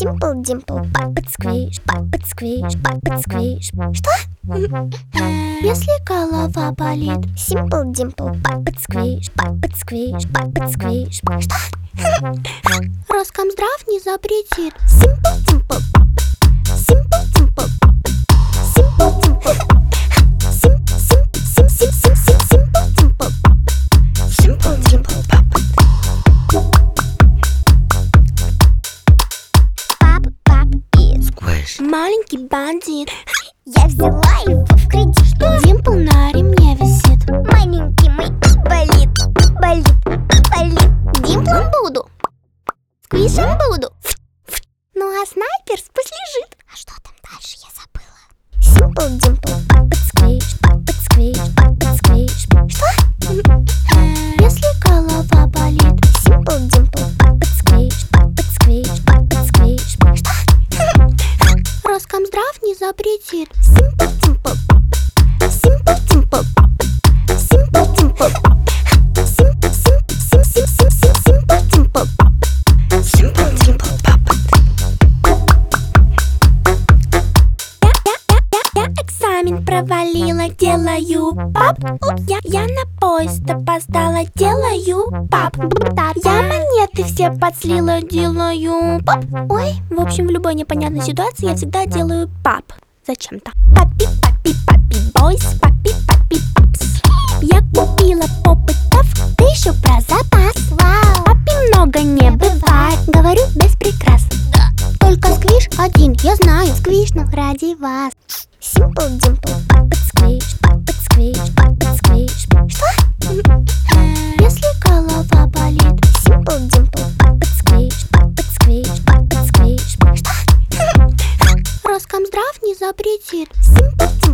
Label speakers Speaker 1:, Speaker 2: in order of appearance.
Speaker 1: Simple Dimple, Puppet Squish, Puppet Squish, Puppet Squish. Что?
Speaker 2: Если голова болит.
Speaker 1: Simple Dimple, Puppet Squish, Puppet Squish, Puppet Squish. Что?
Speaker 2: Роскомздрав не запретит.
Speaker 1: Simple Dimple, Simple Dimple, Simple Dimple, Simple Dimple, Simple Dimple. Пап и
Speaker 3: Squish.
Speaker 2: Маленький бандит.
Speaker 1: я взяла его в кредит.
Speaker 2: Димпл на ремне висит.
Speaker 1: Маленький мой болит, болит. Димплом буду, сквишем буду. Ну а снайпер пусть лежит. А что там дальше, я забыла. Simple Dimple, Puppet Squish, Puppet Squish, Puppet Squish. Что?
Speaker 2: Если голова болит.
Speaker 1: Simple Dimple, Puppet Squish, Puppet Squish, Puppet Squish. Что?
Speaker 2: Роскомздрав не запретит.
Speaker 1: Simple Dimple, Simple Dimple, Simple Dimple, Simple Dimple, Simple Dimple, Puppet.
Speaker 2: Я экзамен провалила, делаю пап. Я на поезд опоздала, делаю пап. Я монеты все подслила, делаю пап. Ой, в общем, в любой непонятной ситуации я всегда делаю пап. Зачем-то. Папи, папи, папи, бойс, папи, папи, папс. Я купила попытов, ты еще про запас.
Speaker 1: Вау.
Speaker 2: Папи много не бывает, говорю без прикрас. Только сквиш один, я знаю, сквиш, но ради вас.
Speaker 1: Simple Dimple, Puppet Squish, Puppet Squish, Puppet Squish. Что?
Speaker 2: Если голова болит.
Speaker 1: Simple Dimple, Puppet Squish, Puppet Squish, Puppet Squish. Что?
Speaker 2: Роскомздрав не запретит.
Speaker 1: Simple Dimple.